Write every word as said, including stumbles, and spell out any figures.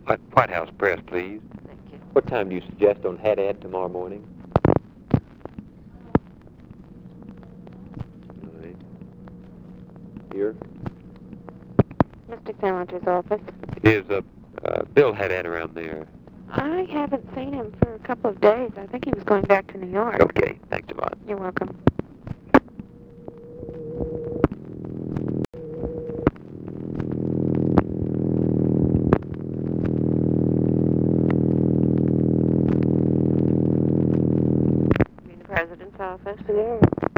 White, White House Press, please. Thank you. What time do you suggest on Hat Ad tomorrow morning? All right. Here? Mister Salanter's office. Is uh, uh, Bill Haddad around there? I haven't seen him for a couple of days. I think he was going back to New York. Okay, thanks a lot. You're welcome. You mean the president's office? Yeah.